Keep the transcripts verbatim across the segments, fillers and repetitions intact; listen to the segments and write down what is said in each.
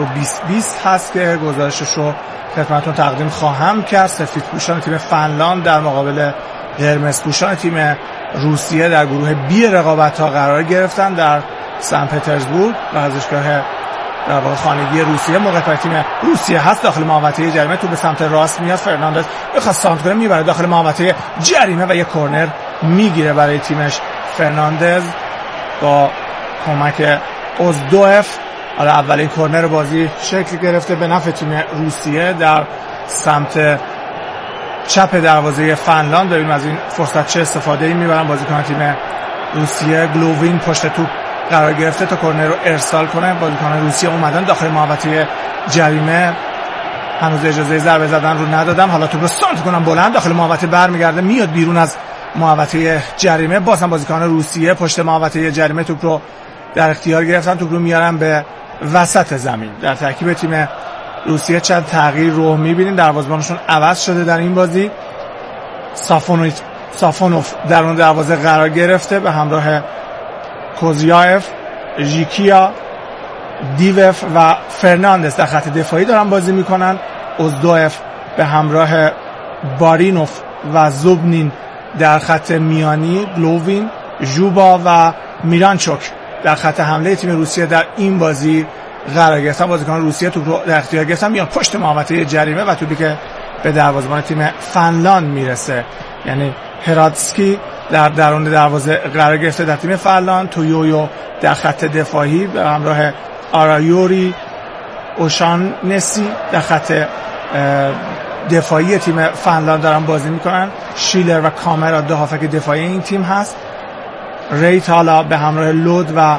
بیست بیست هست که گزارشش رو خدمتتون تقدیم خواهم کرد. سفیدپوشان تیم فنلاند در مقابل قرمزپوشان تیم روسیه در گروه بی رقابت‌ها قرار گرفتن در سن پترزبورگ. ورزشگاه در واقع خانگی روسیه. موقع تیم روسیه هست داخل محوطه جریمه، تو به سمت راست میاد، فرناندز میخواد سانت کنه، میبره داخل محوطه جریمه و یک کرنر میگیره برای تیمش. فرناندز با کمک اوزدوف حالا اولین کرنر بازی شکل گرفته به نفع تیم روسیه در سمت چپ دروازه فنلاند. ببینیم از این فرصت چه استفاده‌ای میبرن بازیکن تیم روسیه. گلووین پشت توپ قرار گرفته تا کرنر رو ارسال کنه. بازیکن روسیه اومدن داخل محوطه جریمه، هنوز اجازه ضربه زدن رو ندادم. حالا توپ رو سانت کنم بلند داخل محوطه برمیگرده، میاد بیرون از محوطه جریمه. باز هم بازیکن روسیه پشت محوطه جریمه توپ رو در اختیار گرفتن، توپ رو میارن به وسط زمین. در ترکیب تیم روسیه چند تغییر رو میبینیم. دروازه‌بانشون عوض شده در این بازی. سافونوف سافونوف در اون دروازه قرار گرفته به همراه کوزیایف، ژیکیا، دیوف و فرناندز در خط دفاعی دارن بازی میکنن. اوزدوف به همراه بارینوف و زوبنین در خط میانی. گلووین، ژوبا و میرانچوک در خط حمله تیم روسیه در این بازی قرار گرفتن. بازیکن روسیه توپ رو در اختیار گرفتن، میان پشت محوطه جریمه و توپی که به دروازه‌بان تیم فنلاند میرسه، یعنی هراتسکی در درون دروازه قرار گرفته در تیم فنلاند. تویویو در خط دفاعی به همراه آرایوری، اوشان نسی در خط دفاعی تیم فنلاند دارن بازی میکنن. شیلر و کامرا دو هافک دفاعی این تیم هست. ریتالا به همراه لود و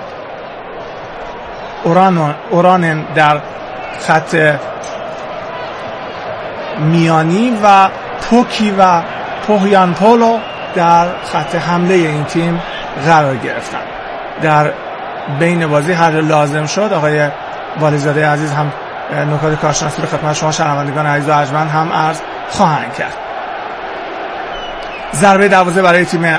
اورانون اورانن در خط میانی و پوکی و پوهیان پولو در خط حمله این تیم قرار گرفتن. در بین بازی هر لازم شد آقای والیزاده عزیز هم نکات کارشناسی رو خدمت شما شنوندگان عزیز و ارجمند هم عرض خواهند کرد. ضربه دروازه برای تیم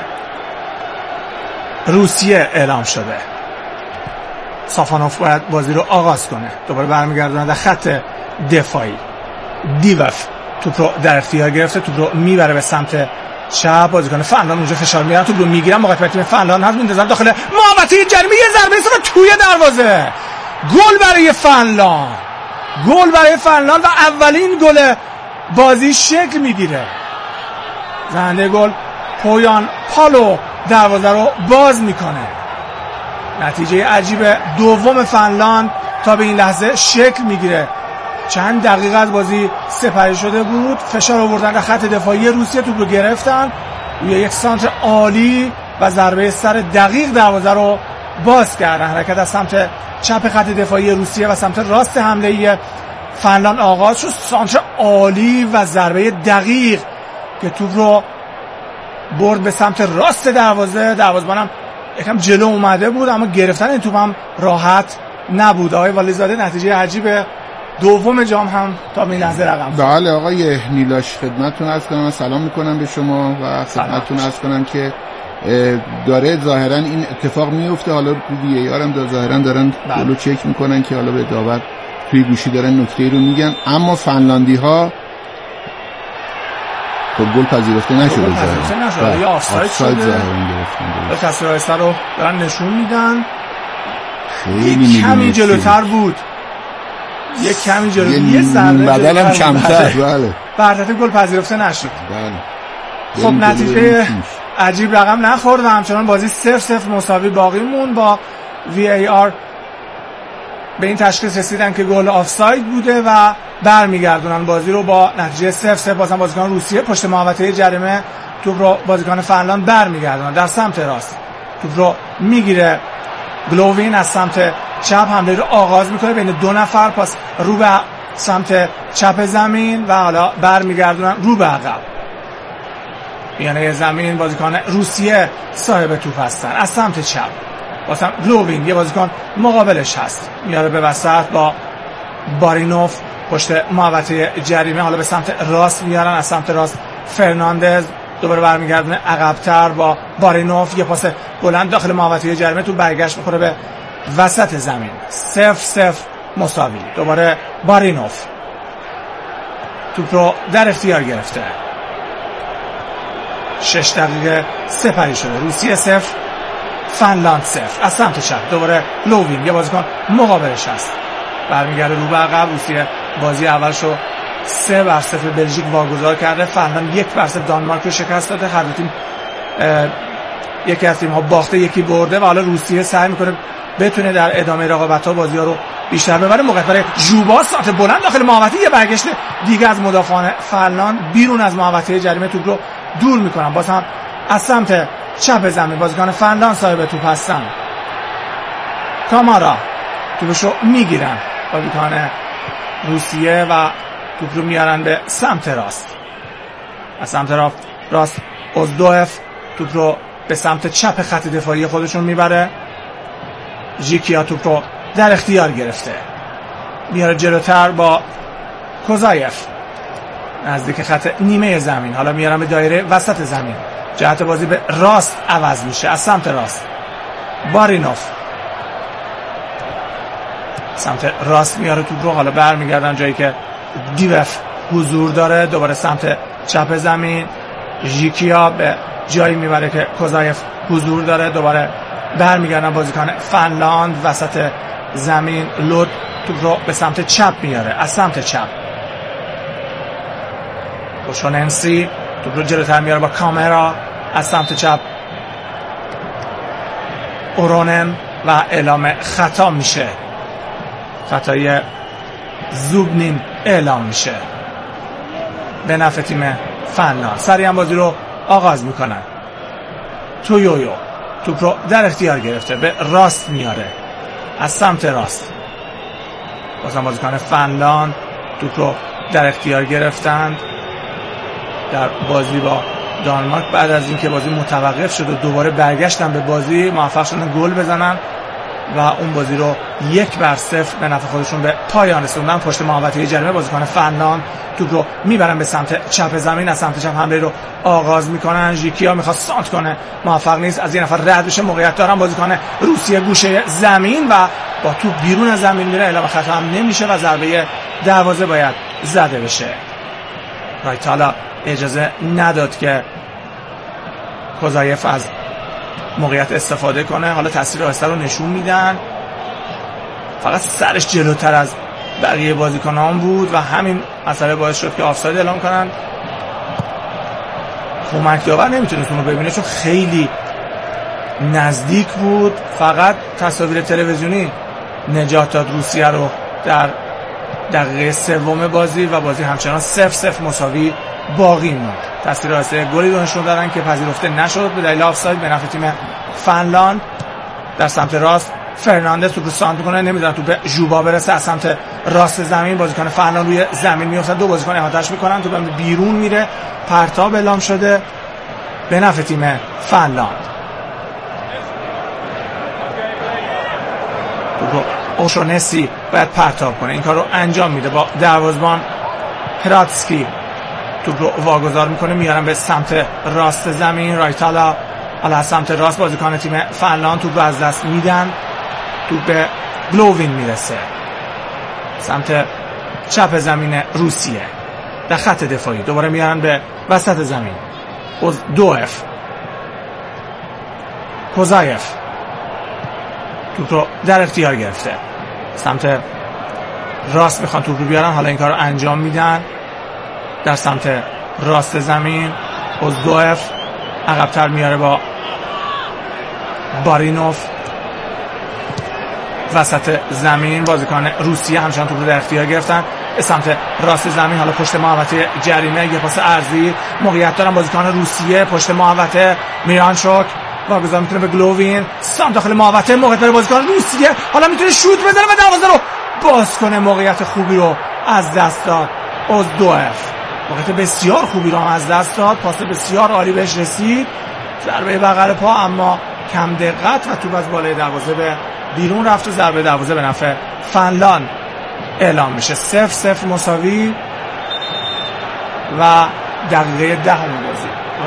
روسیه اعلام شده. سافانوف باید بازی رو آغاز کنه. دوباره برمیگردونه در خط دفاعی. دیوف توپ رو در اختیار گرفته، توپ رو میبره به سمت چپ. بازیکن فنلاند اونجا فشار میارن، توپ رو میگیرن. موقع تیم فنلاند هست میندازن داخل محوطه جریمه، یه ضربه ایستگاه توی دروازه. گل برای فنلاند، گل برای فنلاند و اولین گل بازی شکل میگیره. زنده گل پویان پالو دروازه رو باز میکنه. نتیجه عجیب دوم فنلاند تا به این لحظه شکل میگیره. چند دقیقه از بازی سپری شده بود، فشار آوردن در خط دفاعی روسیه، توپ رو گرفتن، روی یک سانتر عالی و ضربه سر دقیق دروازه رو باز کردن. حرکت از سمت چپ خط دفاعی روسیه و سمت راست حمله فنلاند آغاز شد. سانتر عالی و ضربه دقیق که توپ رو برد به سمت راست دروازه. دروازه‌بانم یکم جلو اومده بود اما گرفتن این توپ هم راحت نبود. آقای والیزاده نتیجه عجیب دوم جام هم تا این لحظه رقم خورد. بله آقای نیلاش خدمتتون عرض کنم، سلام میکنم به شما و خدمتتون عرض کنم که داره ظاهرا این اتفاق میفته. حالا وی ای آر هم داره ظاهرا دارن گلو چک میکنن که حالا به داور توی گوشی دارن نکته رو میگن، اما فنلاندی ها خب گل پذیرفته نشده. گل پذیرفته نشده یا آفساید شده. به تصویر آیسته رو دارن نشون میدن. خیلی کمی جلوتر بود، یک کمی جلو، یه ذره بدنم کمتر. بله بردت گل پذیرفته نشد. بله خب نتیجه عجیب رقم نخورد و همچنان بازی صفر صفر مساوی باقی مون. با وی ای آر به این تشخیص رسیدن که گل آفساید بوده و برمیگردونن بازی رو با نتیجه صفر صفر. بازم بازیکن روسیه پشت محوطه جریمه توپ رو بازیکن فنلاند برمیگردونن در سمت راست. توپ رو میگیره گلووین از سمت چپ حمله رو آغاز میکنه بین دو نفر، پاس رو به سمت چپ زمین و حالا برمیگردونن رو به عقب. یعنی زمین بازیکن روسیه صاحب توپ هستن از سمت چپ. واسه گلووین یه بازیکن مقابلش هست، میاره به وسط با بارینوف پشت محوطه جریمه. حالا به سمت راست میارن، از سمت راست فرناندز دوباره برمیگردونه عقب‌تر با بارینوف، یه پاس بلند داخل محوطه جریمه، تو برگشت میخوره به وسط زمین. صفر صفر مساوی. دوباره بارینوف توپ رو در اختیار گرفته. شش دقیقه سپری شده. روسیه صفر فنلاند صفر. از سمت چپ دوباره لووین، یه بازیکن مقابلش هست، برمیگرده رو به عقب. روسیه بازی اولشو سه بر صفر بلژیک واگذار کرده. فنلاند یک بر صفر دانمارک رو شکست داده. هر دو تیم یکی از تیم ها باخته یکی برده و حالا روسیه سعی میکنه بتونه در ادامه رقابت ها بازی ها رو بیشتر ببره. موقعیت برای ژوبا، سانت بلند داخل محوطه، یه برگشت دیگه از مدافعان فنلاند بیرون از محوطه جریمه توپ رو دور میکنن. باز هم از سمت چپ زمین بازیکن فنلاند صاحب توپ هستن. کامارا توپشو میگیرن بازیکن روسیه و توپ رو میارن به سمت راست. از سمت راست اوزدوف توپ رو به سمت چپ خط دفاعی خودشون میبره. ژیکیا توپ رو در اختیار گرفته، میاره جلوتر با کوزایف نزدیک خط نیمه زمین. حالا میارن به دایره وسط زمین. جهت بازی به راست عوض میشه. از سمت راست بارینوف سمت راست میاره توپ رو. حالا برمیگردن جایی که دیوف حضور داره. دوباره سمت چپ زمین. ژیکیا به جایی میبره که کوزایف حضور داره. دوباره برمیگردن بازیکن فنلاند وسط زمین. لود توپ رو به سمت چپ میاره. از سمت چپ بوشوننسی توپ رو جلوتر میاره با کامرا. از سمت چپ اورونن و اعلام خطا میشه. خطای زوبنین اعلام میشه به نفع تیم فنلاند. سریع هم بازی رو آغاز میکنن. تویویو توپ رو در اختیار گرفته، به راست میاره. از سمت راست بازم بازیکن فنلاند توپ رو در اختیار گرفتند. در بازی با دانمارک بعد از اینکه بازی متوقف شد و دوباره برگشتن به بازی، موفق شدن گل بزنن و اون بازی رو یک بر صفر به نفع خودشون به پایان رسوندن. پشت محوطه جریمه بازیکن فنلاند توپ رو میبرن به سمت چپ زمین. از سمت چپ حمله رو آغاز میکنن. ژیکیا میخواد سانت کنه، موفق نیست. از این نفر رد بشه. موقعیت دارن بازیکن روسیه گوشه زمین و با توپ بیرون از زمین میره. اعلام خطا هم نمیشه و ضربه دروازه باید زده بشه. رایتالا اجازه نداد که کوزایف از موقعیت استفاده کنه. حالا تاثیر آهسته رو نشون میدن. فقط سرش جلوتر از بقیه بازیکنان بود و همین اثر باعث شد که آفساید اعلام کنن. کمک داور نمیتونست اون رو ببینه چون خیلی نزدیک بود. فقط تصاویر تلویزیونی نجات داد روسیه رو در دقیقه سوم بازی و بازی همچنان صفر صفر مساوی باقی موند. تصویر آهسته گلی رو نشون دادن که پذیرفته نشد به دلیل آفساید به نفع تیم فنلاند. در سمت راست فرناندز توپ رو سانت میکنه، نمیدونن توپ به ژوبا برسه. از سمت راست زمین بازیکن فنلاند روی زمین میافتن. دو بازیکن احاطه‌اش میکنن. توپ بیرون میره. پرتاب اعلام شده به نفع تیم فنلاند. اوشونسی باید پرتاب کنه. این کار رو انجام میده با دروازه‌بان پراتسکی. توپ رو واگذار میکنه، میارن به سمت راست زمین. رایتالا حالا از سمت راست بازیکن تیم فنلاند توپ رو از دست میدن. توپ به گلووین میرسه سمت چپ زمین روسیه در خط دفاعی. دوباره میارن به وسط زمین. اوزدوف کوزایف توپ رو در اختیار گرفته. سمت راست میخوان توپ رو بیارن. حالا این کار رو انجام میدن. در سمت راست زمین اوزدوف عقب‌تر میاره با بارینوف. وسط زمین بازیکن روسیه همچنان توپ رو در اختیار گرفتن. به سمت راست زمین حالا پشت محوطه جریمه یه پاس عرضی. موقعیت دارن بازیکن روسیه پشت محوطه. میرانشوک واگذار میتونه به گلووین. سام داخل محوطه. موقعیت برای بازیکن روسیه. حالا میتونه شوت بزنه و دروازه رو باز کنه. موقعیت خوبی رو از دست داد اوزدوف. موقعیت بسیار خوبی رو از دست داد. پاس بسیار عالی بهش رسید. ضربه بغل پا اما کم دقت و توپ از بالای دروازه به بیرون رفت و ضربه دروازه به نفع فنلاند اعلام میشه. صفر صفر مساوی و دقیقه ده بازی.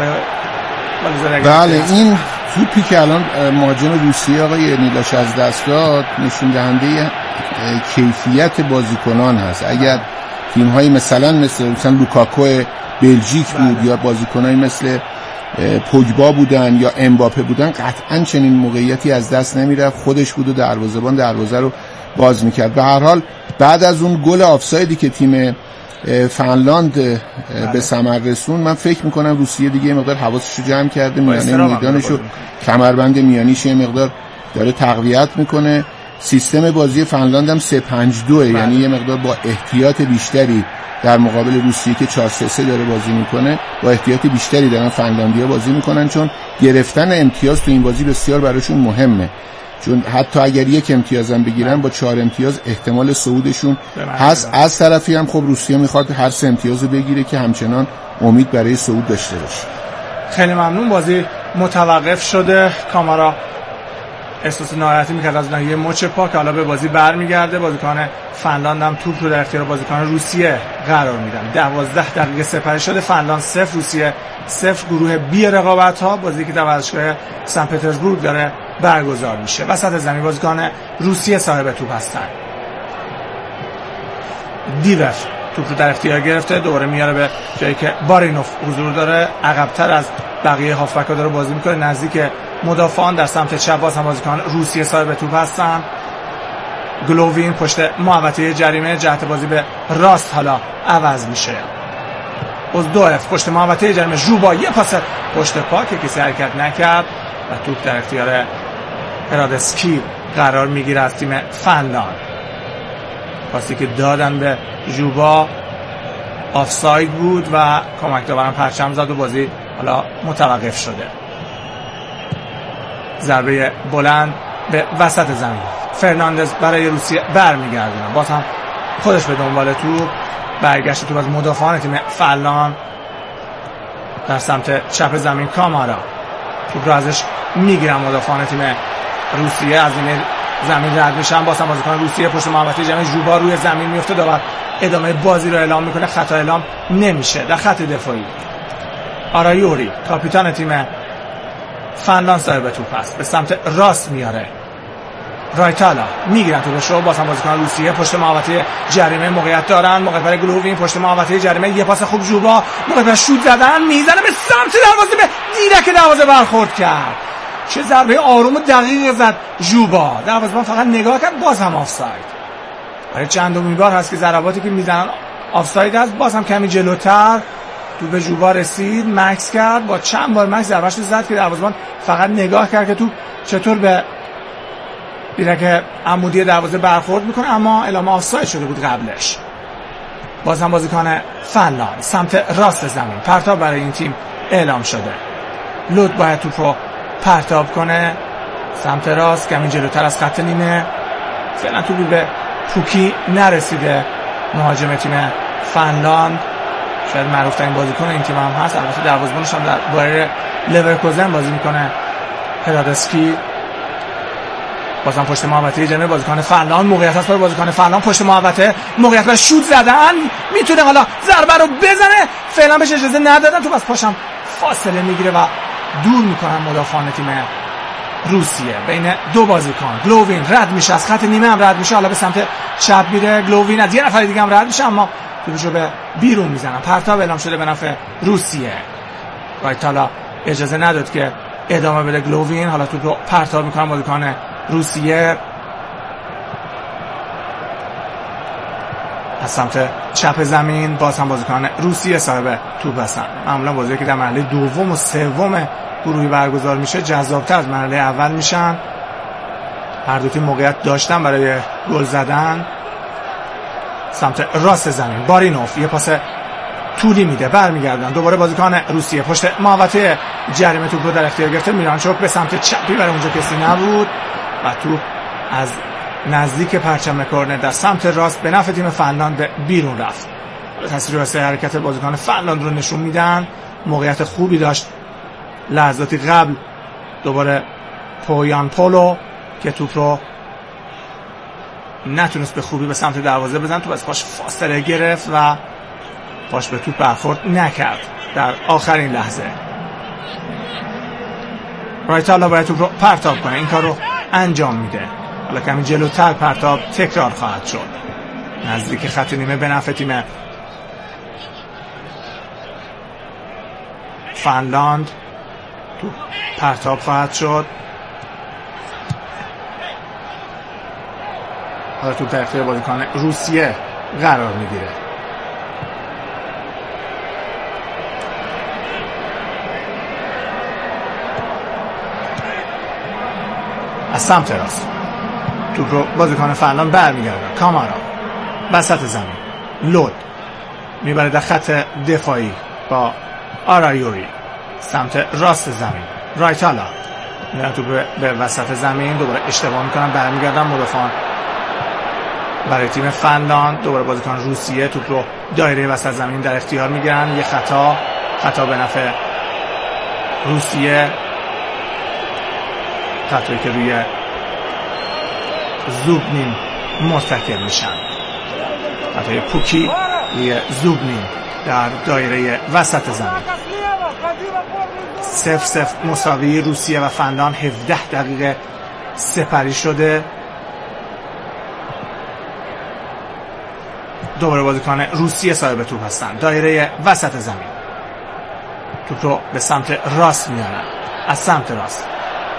بله این توپی که الان مهاجم روسیه آقای نیلاش از دست داد نشون دهنده کیفیت بازیکنان هست. اگر تیم هایی مثلا مثل مثلا لوکاکو بلژیک بود یا بازیکنایی مثل پوگبا بودن یا امباپه بودن، قطعا چنین موقعیتی از دست نمیرفت، خودش بود و دروازه‌بان دروازه رو باز میکرد. به هر حال بعد از اون گل آفسایدی که تیم فنلاند به ثمر رسون، من فکر میکنم روسیه دیگه مقدار حواسش رو جمع کرده، میانه میدانش رو، کمربند میانیش یه مقدار داره تقویت میکنه. سیستم بازی فنلاند هم سه پنج دو، یعنی یه مقدار با احتیاط بیشتری در مقابل روسیه که چهار سه سه داره بازی میکنه، با احتیاط بیشتری دارن فنلاندیا بازی میکنن، چون گرفتن امتیاز تو این بازی بسیار براشون مهمه، چون حتی اگر یک امتیاز هم بگیرن با چهار امتیاز احتمال صعودشون هست. از طرفی هم خب روسیه میخواد هر سه امتیاز رو بگیره که همچنان امید برای صعود داشته باشه. خیلی ممنون. بازی متوقف شده. کامارا احساس ناراحتی میکرد از ناحیه مچ پا که حالا به بازی برمیگرده. بازیکن فنلاند هم توپ رو در اختیار بازیکن روسیه قرار میدن. دوازده دقیقه سپری شده. فنلاند صفر، روسیه صفر. گروه بی رقابت ها، بازی که در ورزشگاه سن پترزبورگ داره برگزار میشه. وسط زمین بازیکن روسیه صاحب توپ هستن. دیوف توپ رو در اختیار گرفته، دوباره میاره به جایی که بارینوف حضور داره، عقب‌تر از بقیه هافبک‌ها داره بازی میکنه، نزدیک مدافعان در سمت چپ. باز هم بازیکن روسیه صاحب توپ هستن. گلووین پشت محوطه جریمه، جهت بازی به راست حالا عوض میشه. اوزدوف پشت محوطه جریمه، ژوبا یه پاس پشت پا که کسی حرکت نکرد و توپ در اختیار هرادسکی قرار میگیره از تیم فنلاند. پاسی که دادن به ژوبا آفساید بود و کمک داورم پرچم زد و بازی حالا متوقف شده. ضربه بلند به وسط زمین، فرناندز برای روسیه برمیگردونه، باز هم خودش به دنبال توپ، برگشت توپ از مدافعان تیم فنلاند در سمت چپ زمین. کامارا توپ رو ازش میگیرن مدافعان تیم روسیه، از این زمین رد میشن. باز هم بازیکن روسیه پشت محوطه جریمه، ژوبا روی زمین میفته، داور ادامه بازی رو اعلام میکنه، خطا اعلام نمیشه. در خط دفاعی آرایوری کاپیتان تیم فنلاند صاحب توپ است، به سمت راست میاره. رایتالا میگیرن توپش رو، باز هم بازیکن روسیه پشت محوطه جریمه موقعیت دارن، موقعیت برای گلووین پشت محوطه جریمه، یه پاس خوب ژوبا، موقعیت شوت زدن، میزنه به سمت دروازه، به دیرک دروازه برخورد کرد. چه ضربه آروم و دقیق زد ژوبا، دروازه‌بان فقط نگاه کرد، باز هم آفساید. برای چندمین بار هست که ضرباتی که میزنن آفساید است. باز هم کمی جلوتر تو به ژوبا رسید، مکس کرد، با چند بار مکس ضربه‌اش رو زد که دروازه‌بان فقط نگاه کرد که تو چطور به دیرک عمودی دروازه برخورد میکنه، اما اعلام آفساید شده بود قبلش. باز هم بازیکن فنلاند سمت راست زمین، پرتاب برای این تیم اعلام شده. لود باید توپ رو پرتاب کنه سمت راست، کمی جلوتر از خط نیمه. فعلا توپی به پوکی نرسیده، مهاجم تیم فنلاند، شاید معروف ترین بازیکن این تیم هم هست. البته دروازه‌بانش هم در بایر لورکوزن بازی میکنه، هرادسکی. بازم پشت محوطه جریمه بازیکن فنلاند، موقعیت هست برای بازیکن فنلاند پشت محوطه، موقعیت برای شوت زدن، میتونه حالا ضربه رو بزنه، فعلا بهش اجازه ندادن، تو بس پاشم فاصله میگیره و دور میکنن مدافعان تیم روسیه. بین دو بازیکن گلووین رد میشه، از خط نیمه هم رد میشه، حالا به سمت چپ میره. گلووین از یه نفر دیگه هم رد میشه، اما توپشو به بیرون میزنن. پرتاب اعلام شده به نفع روسیه. رایتالا اجازه نداد که ادامه بده گلووین، حالا توپ رو پرتاب میکنن بازیکن روسیه از سمت چپ زمین. باز هم بازیکن روسیه صاحب توپ هستن. معمولا بازی که در مرحله دوم و سوم گروهی برگزار میشه جذاب‌تر از مرحله اول میشن. هر دو تیم موقعیت داشتن برای گل زدن. سمت راست زمین بارینوف یه پاس طولی میده، برمیگردن دوباره بازیکن روسیه پشت محوطه جریمه، توپ رو در اختیار گرفته. میرانچوک به سمت چپی، برای اونجا کسی نبود و توپ از نزدیک پرچم کورنر در سمت راست به نفع تیم فنلاند به بیرون رفت. تصویر واسه حرکت بازیکن فنلاند رو نشون میدن. موقعیت خوبی داشت لحظاتی قبل دوباره پویان پولو که توپ رو نتونست به خوبی به سمت دروازه بزن، توپ از پاش فاصله گرفت و پاش به توپ برخورد نکرد در آخرین لحظه. رایتالا باید توپ رو پرتاب کنه، این کار رو انجام میده. حالا کمی جلوتر پرتاب تکرار خواهد شد نزدیک خط نیمه به نفع تیم فنلاند. تو پرتاب خواهد شد. حالا تو در اختیار بازیکن روسیه قرار میگیره. از سمت راست توپ رو بازیکن فنلاند برمیگردن. کامارا وسط زمین لود میبره در خط دفاعی با آرایوری سمت راست زمین. رایتالا میرن توپ به وسط زمین، دوباره اشتباه میکنن برمیگردن مدافعان برای تیم فنلاند. دوباره بازیکن روسیه توپ رو دایره وسط زمین در اختیار میگیرن. یه خطا خطا به نفع روسیه، خطایی که روی زوبنین مرتکب میشن. خطای پوکی روی زوبنین در دایره وسط زمین. صفر صفر مساوی روسیه و فنلاند. هفده دقیقه سپری شده. دوباره بازیکن روسیه صاحب توپ هستن. دایره وسط زمین توپ رو به سمت راست میارن. از سمت راست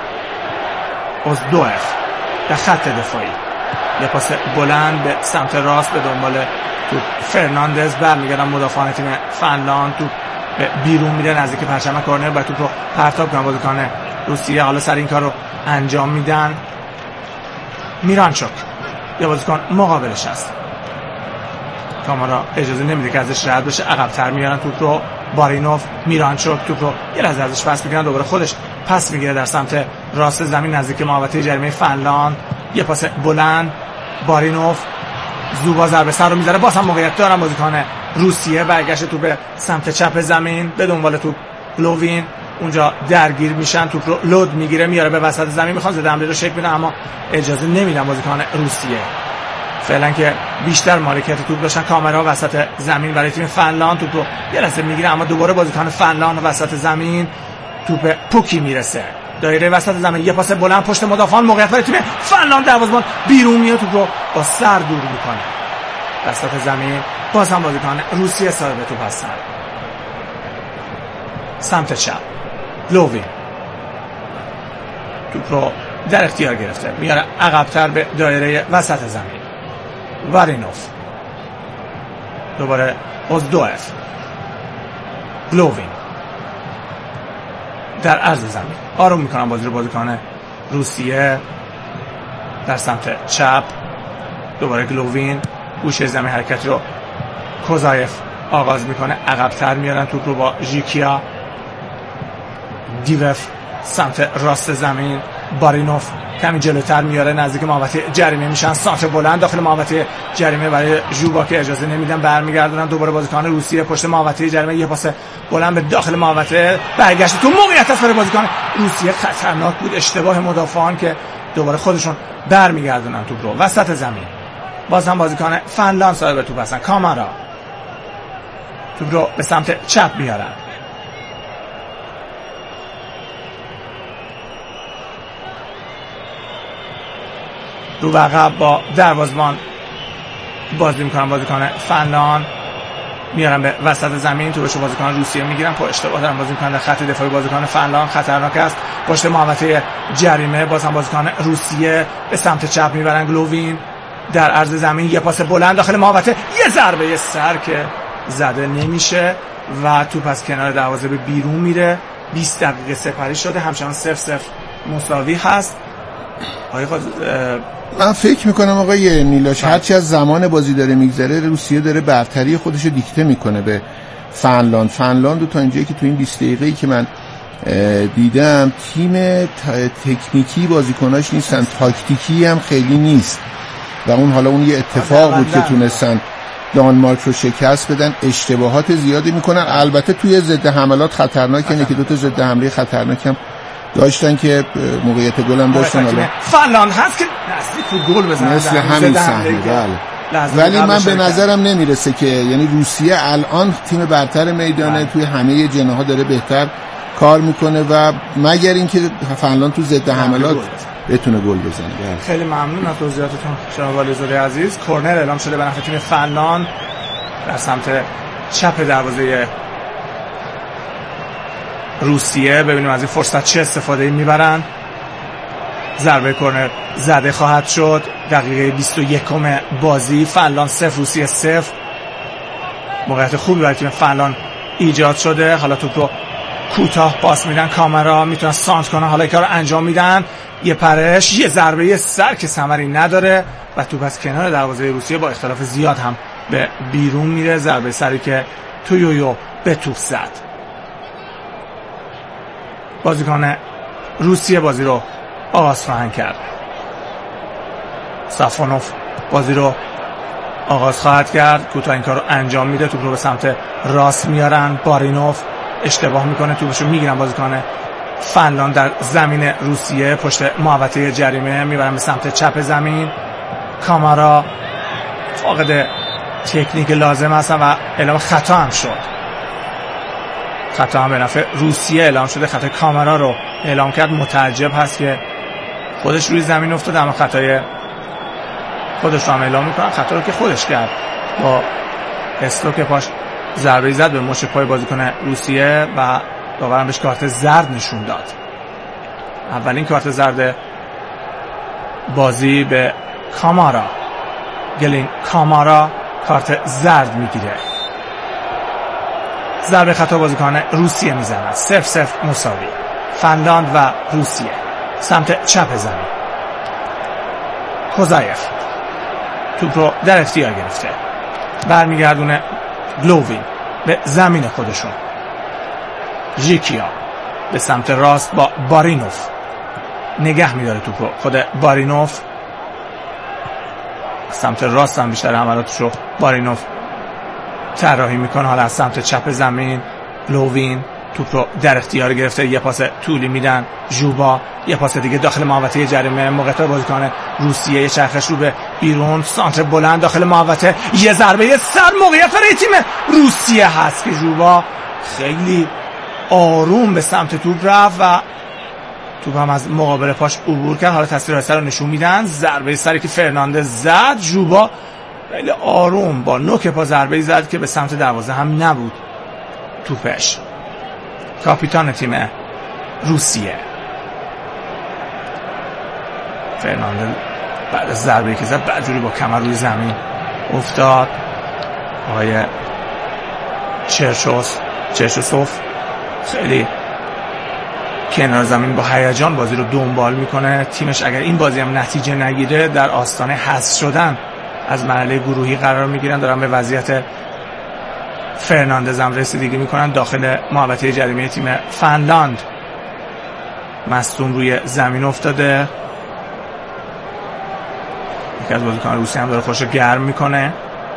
اوزدوف در خط دفاعی یه پاس بلند به سمت راست به دنبال توپ فرناندز. برمیگردن مدافعان تیم فنلاند. توپ به بیرون میره نزدیک پرچم کورنر. با توپ رو پرتاب کنن بازیکن روسیه. حالا سر این کار رو انجام میدن. میرانچوک یه بازیکن مقابلش هست. کامارا اجازه نمیده که ازش رد بشه. عقب‌تر میارن توپ رو. بارینوف میرانچوک توپ رو یه لحظه ازش پس میگیرن. دوباره خودش پس میگیره در سمت راست زمین نزدیک محوطه جریمه فنلاند. یه پاس بلند. بارینوف زوبا ضربه سر رو میذاره. باز هم موقعیت دارن بازیکن روسیه. برگشت توپ به سمت چپ زمین به دنبال توپ گلووین. اونجا درگیر میشن. توپ رو لود میگیره میاره به وسط زمین. میخواد ضد حمله رو شکل بدن اما اجازه نمیدن بازیکن روسیه. فعلا که بیشتر مالکیت توپ داشتن. کامرا وسط زمین برای تیم فنلاند. توپ رو یه لحظه میگیره اما دوباره بازیکن فنلاند وسط زمین. توپ پوکی میرسه دایره وسط زمین. یه پاس بلند پشت مدافعان. موقعیت برای تیم فنلاند. دروازه‌بان بیرون میاد. توپ رو با سر دور میکنه وسط زمین. باز هم بازیکن روسیه صاحب توپ هستن. سمت چپ لووین توپ رو در اختیار گرفته میاره عقب‌تر به دایره وسط زمین. وارینوف دوباره اوزدوف گلووین در عرض زمین آروم میکنن بازی رو بازیکن روسیه در سمت چپ. دوباره گلووین گوشه زمین حرکت رو کوزایف آغاز میکنه. عقب‌تر میارن توپ رو با ژیکیا. دیوف سمت راست زمین. بارینوف کمی جلوتر میاره نزدیک محوطه جریمه میشن. سانت بلند داخل محوطه جریمه برای ژوبا که اجازه نمیدن برمیگردونن. دوباره بازیکن روسیه پشت محوطه جریمه. یه پاس بلند به داخل محوطه برگشت تو موقعیت است برای بازیکن روسیه. خطرناک بود. اشتباه مدافعان که دوباره خودشون برمیگردونن توپ رو وسط زمین. باز هم بازیکن فنلاند صاحب توپ هستن. کامارا توپ رو به سمت چپ میارن. رو عقب با دروازه‌بان بازی میکنن بازیکن فنلاند. میارن به وسط زمین. توپش رو بازیکن روسیه میگیرن. پا اشتباه دارن بازی میکنن در خط دفاعی. بازیکن فنلاند خطرناک است. پشت محوطه جریمه باز هم بازیکن روسیه به سمت چپ میبرن. گلووین در عرض زمین یه پاس بلند داخل محوطه. یه ضربه یه سر که زده نمیشه و توپ از کنار دروازه به بیرون میره. بیست دقیقه سپری شده. همچنان صفر صفر مساوی هست. آقای من فکر میکنم آقای نیلاش هرچی از زمان بازی داره میگذره روسیه داره برتری خودش رو دیکته میکنه به فنلاند. فنلاند تا اینجایی که تو این بیست دقیقه‌ای که من دیدم تیم تکنیکی بازیکناش نیستن، تاکتیکی هم خیلی نیست و اون حالا اون یه اتفاق بود که تونستن دانمارک رو شکست بدن. اشتباهات زیادی میکنن. البته توی ضد حملات خطرناکه. اینه که دو تا ضد حمله خطرناک هم داشتن که موقعیت گل هم داشتن. حالا فنلاند هست که نزدیک گل بزنن مثل همین صحنه. بله ولی من به نظرم نمیرسه که یعنی روسیه الان تیم برتر میدانه. توی همه جناح‌ها داره بهتر کار میکنه و مگر اینکه فنلاند تو ضد حملات بتونه گل بزنه. خیلی ممنون از توضیحاتتون جناب والیزاده عزیز. کرنر اعلام شده به نفع تیم فنلاند در سمت چپ دروازه روسیه. ببینیم از این فرصت چه استفاده میبرن. ضربه کرنر زده خواهد شد. دقیقه بیست و یکم بازی. فنلاند صفر روسیه صفر. موقعیت خوبی برای تیم فنلاند ایجاد شده. حالا توپ رو کوتاه پاس میدن. کامرا میتونن سانت کنن. حالا این کار رو انجام میدن. یه پرش، یه ضربه سر که ثمری نداره و توپ از کنار دروازه روسیه با اختلاف زیاد هم به بیرون میره. ضربه سری که تویویو به توپ زد. بازیکن روسیه بازی رو آغاز خواهند کرد. سافونوف بازی رو آغاز خواهد کرد. کوتاه این کار رو انجام میده. توپ رو به سمت راست میارن. بارینوف اشتباه میکنه. توپش رو میگیرن بازیکن فنلاند در زمین روسیه. پشت محوطه جریمه میبرن به سمت چپ زمین. کامارا فاقد تکنیک لازم هستن و اعلام خطا هم شد. خطا هم به نفع روسیه اعلام شده. خطا کامارا رو اعلام کرد. متعجب هست که خودش روی زمین افتاد اما خطای خودش رو هم اعلام میکنن. خطا رو که خودش کرد. با استوک پاش ضربه زد به مچ پای بازیکن روسیه و داورم بهش کارت زرد نشون داد. اولین کارت زرد بازی به کامارا. گلین کامارا کارت زرد میگیره. ضربه خطا بازیکن روسیه میزنن. صفر صفر مساوی. فنلاند و روسیه. سمت چپ زمین. کوزایف توپ رو در اختیار گرفته. برمیگردونه گلووین به زمین خودشون. ژیکیا به سمت راست با بارینوف نگه میداره توپ رو. خود بارینوف سمت راست هم بیشتر حملاتش رو بارینوف طراحی میکنه. حالا از سمت چپ زمین گلووین توپ رو در اختیار گرفته. یه پاس طولی میدن. ژوبا یه پاس دیگه داخل محوطه جریمه. موقعیت بازیکن روسیه. یه چرخش رو به بیرون. سانتر بلند داخل محوطه. یه ضربه سر. موقعیت برای تیم روسیه هست که ژوبا خیلی آروم به سمت توپ رفت و توپ هم از مقابل پاش عبور کرد. حالا تصویر سر رو نشون میدن. ضربه سری که فرناندز زد. ژوبا خیلی آروم با نوک پا ضربه زد که به سمت دروازه هم نبود توپش. کاپیتان تیم روسیه فرناندز بعد از ضربه‌ای که زد بعدجوری با کمر روی زمین افتاد. آقای چرچوس چرچوسوف خیلی کنار زمین با هیجان بازی رو دنبال میکنه. تیمش اگر این بازی هم نتیجه نگیره در آستانه حذف شدن از مرحله گروهی قرار میگیرن. دارن به وضعیت فرناندز هم رسیدگی میکنن. داخل محوطه جریمه تیم فنلاند مصدوم روی زمین افتاده. یکی از بازیکنان روسی هم داره خودش رو گرم میکنه.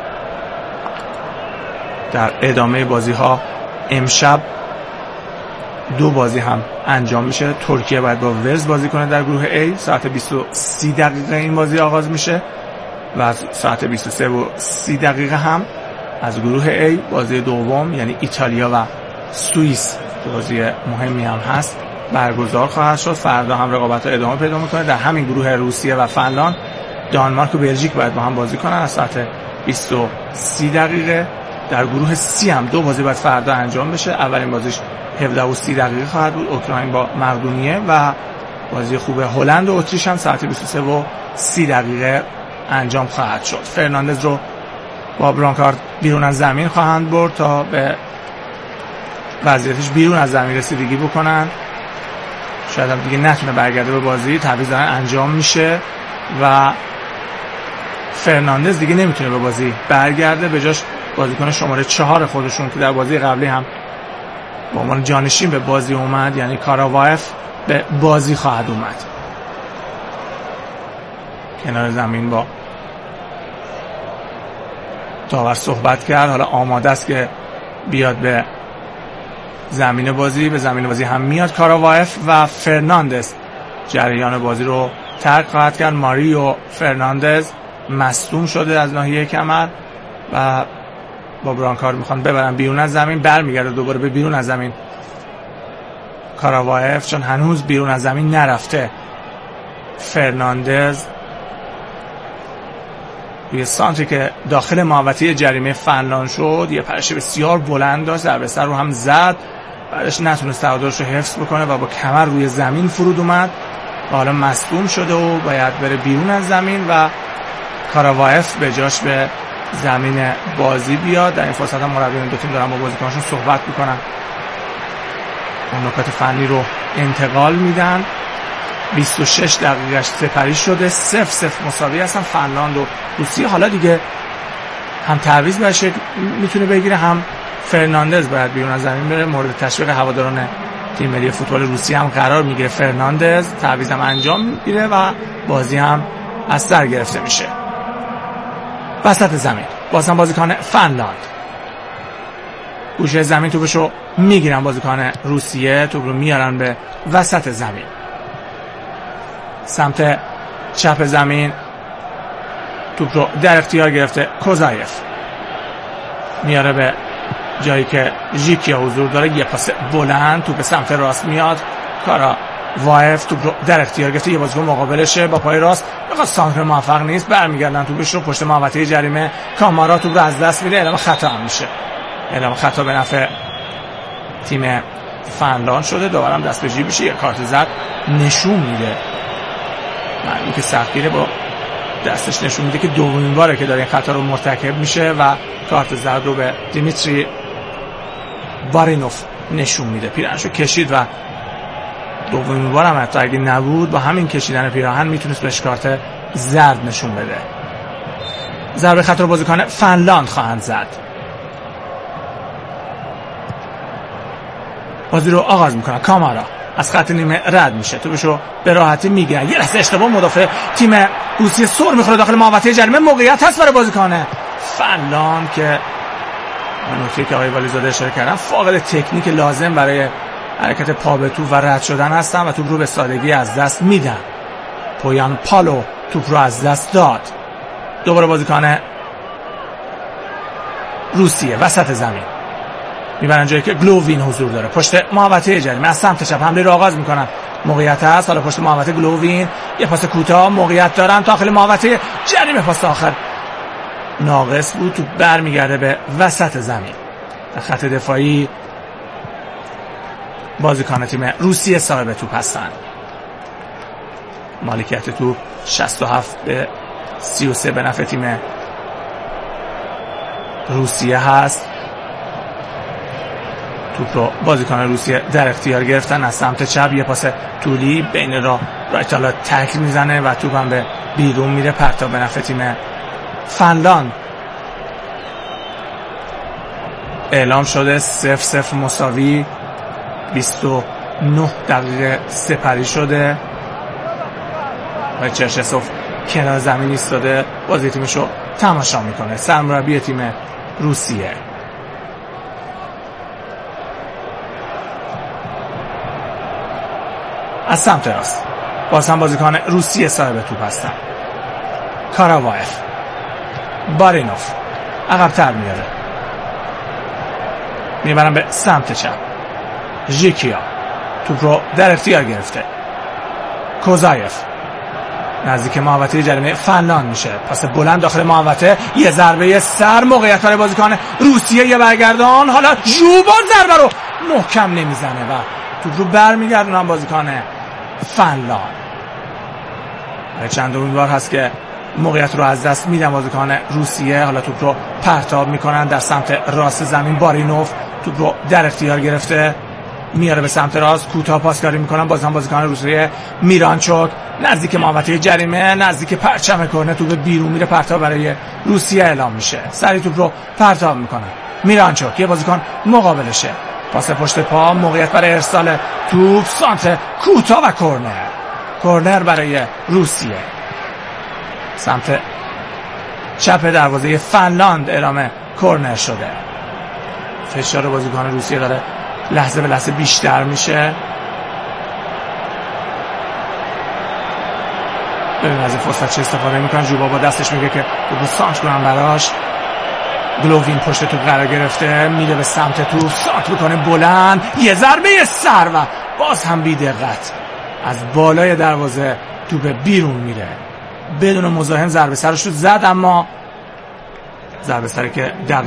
در ادامه بازی ها امشب دو بازی هم انجام میشه. ترکیه باید با ولز بازی کنه در گروه A. ساعت بیست و سه دقیقه این بازی آغاز میشه و ساعت بیست و سه و سی دقیقه هم از گروه A بازی دوم یعنی ایتالیا و سوئیس بازی مهمی هم هست برگزار خواهد شد. فردا هم رقابت ها ادامه پیدا میکنه. در همین گروه روسیه و فنلاند دانمارک و بلژیک باید با هم بازی کنن از ساعت بیست و سه دقیقه. در گروه سی هم دو بازی باید فردا انجام بشه. اولین بازیش هفده و سی دقیقه خواهد بود. اوکراین با مقدونیه و بازی خوب هلند و اتریش هم ساعت بیست و سه و سی دقیقه انجام خواهد شد. فرناندز رو با برانکارد بیرون از زمین خواهند برد تا به وضعیتش بیرون از زمین رسیدگی بکنن. شاید هم دیگه نتونه برگرده به بازی. تعویض دارن انجام میشه و فرناندز دیگه نمیتونه به بازی برگرده. به جاش بازیکن شماره چهار خودشون که در بازی قبلی هم با عنوان جانشین به بازی اومد یعنی کاراوایف به بازی خواهد اومد. کنار زمین با داور صحبت کرد. حالا آماده است که بیاد به زمین بازی. به زمین بازی هم میاد کاراوایف و فرناندز جریان بازی رو ترک خواهد کرد. ماریو فرناندز مصدوم شده از ناحیه کمر و با برانکارد میخوان ببرن بیرون از زمین. برمیگرده دوباره به بیرون از زمین کاراوایف چون هنوز بیرون از زمین نرفته. فرناندز روی سانتری که داخل محوطه جریمه فنلاند شد یه پرش بسیار بلند داشت، ضربه سر رو هم زد، بعدش نتونست تعادلش رو حفظ بکنه و با کمر روی زمین فرود اومد و حالا مصدوم شده و باید بره بیرون از زمین و کاراوایف به جاش به زمین بازی بیاد. در این فرصت هم مربیان دو تیم دارن با بازیکناشون صحبت میکنن، اون نکات فنی رو انتقال میدن. بیست و شش دقیقهش سپری شده، صفر صفر مساوی هستن فنلاند و روسیه. حالا دیگه هم تعویض بشه میتونه بگیره، هم فرناندز باید بیرون از زمین بره. مورد تشویق هواداران تیم ملی فوتبال روسیه هم قرار میگیره فرناندز، تعویض هم انجام میگیره و بازی هم از سر گرفته میشه. وسط زمین باز هم بازیکن فنلاند گوشه زمین توپشو میگیرن، بازیکن روسیه توپ رو میارن به وسط زمین. سمت چپ زمین توپ رو در اختیار گرفته کوزایف، میاره به جایی که ژیکیا حضور داره، یه پاس بلند، توپ سمت راست میاد، کارا وایف توپ رو در اختیار گرفته، یه بازیکن مقابلشه با پای راست بخواد سانتر موفق نیست، برمیگردن توپش رو پشت محوطه جریمه، کامارا توپ رو از دست میده، اعلام خطا هم میشه. اعلام خطا به نفع تیم فنلاند شده، دوبارم دست به جیب میشه، یه کارت زرد نشون میده. معلومه که سختگیره، با دستش نشون میده که دومین باره که داره این خطا رو مرتکب میشه و کارت زرد رو به دیمیتری بارینوف نشون میده. پیراهنشو کشید و دومین بار هم حتی اگه نبود با همین کشیدن پیراهن میتونست بهش کارت زرد نشون بده. ضربه خطا رو بازیکن فنلاند خواهند زد. بازی رو آغاز میکنن، کامارا از خط نیمه رد میشه، توپشو به راحتی میگیرن، یه لحظه اشتباه مدافع تیم روسیه سر میخوره داخل محوطه جریمه، موقعیت هست برای بازیکن فنلاند که نکته که آقای والیزاده اشاره کردن، فاقد تکنیک لازم برای حرکت پا به توپ و رد شدن هستن و توپ رو به سادگی از دست میدن. پویان پالو توپ رو از دست داد. دوباره بازیکن روسیه وسط زمین میبرن جایی که گلووین حضور داره، پشت محوطه جریمه از سمت چپ حمله رو آغاز میکنن، موقعیت هست، حالا پشت محوطه گلووین، یه پاس کوتاه، موقعیت دارن داخل محوطه جریمه، پاس آخر ناقص بود، توپ برمیگرده به وسط زمین. در خط دفاعی بازیکن تیم روسیه صاحب توپ هستن، مالکیت توپ شصت و هفت به سی و سه به نفع تیم روسیه هست. توپ رو بازیکن روسیه در اختیار گرفتن، از سمت چپ یه پاس طولی بین را رایتالا تکل میزنه و توپ هم به بیرون میره، پرتاب به نفع تیم فنلاند. اعلام شده صفر صفر مساوی، بیست و نه دقیقه سپری شده و چرچسوف کنار زمین ایستاده بازی تیمشو تماشا میکنه. سرمربی تیم روسیه از سمت راست باز هم بازیکن روسیه صاحب توپ هستن، کاراوایف، بارینوف عقب‌تر میاره، میبرن به سمت چپ، ژیکیا توپ رو در اختیار گرفته، کوزایف نزدیک محوطه جریمه فنلاند میشه، پاس بلند داخل محوطه، یه ضربه سر، موقعیت برای بازیکن روسیه، یه برگردان، حالا ژوبان ضربه رو محکم نمیزنه و توپ رو برمیگردونن بازیکن فنلاند. چندمین بار هست که موقعیت رو از دست میدن بازیکن روسیه، حالا توپ رو پرتاب میکنن در سمت راست زمین، بارینوف توپ رو در اختیار گرفته، میاره به سمت راست، کوتاه پاسکاری میکنن، باز هم بازیکن روسیه، میرانچوک نزدیک محوطه جریمه، نزدیک پرچم کرنر، توپ بیرون میره، پرتاب برای روسیه اعلام میشه، سری توپ رو پرتاب میکنن، میرانچوک یه بازیکن مقابلشه، پاس پشت پا، موقعیت برای ارسال توپ، سانتر کوتاه و کرنر، کرنر برای روسیه. سمت چپ دروازه فنلاند اعلام کرنر شده. فشار بازیکن روسیه داره لحظه به لحظه بیشتر میشه. ببین از این فرصت چه استفاده میکنن، جوبا با دستش میگه که رو سانت کنن براش، گلووین پشت توپ قرار گرفته، میره به سمت توپ، سانت میکنه بلند، یه ضربه سر و باز هم بی دقت از بالای دروازه توپ بیرون میره، بدون مزاحم ضربه سرش رو زد، اما ضربه سری که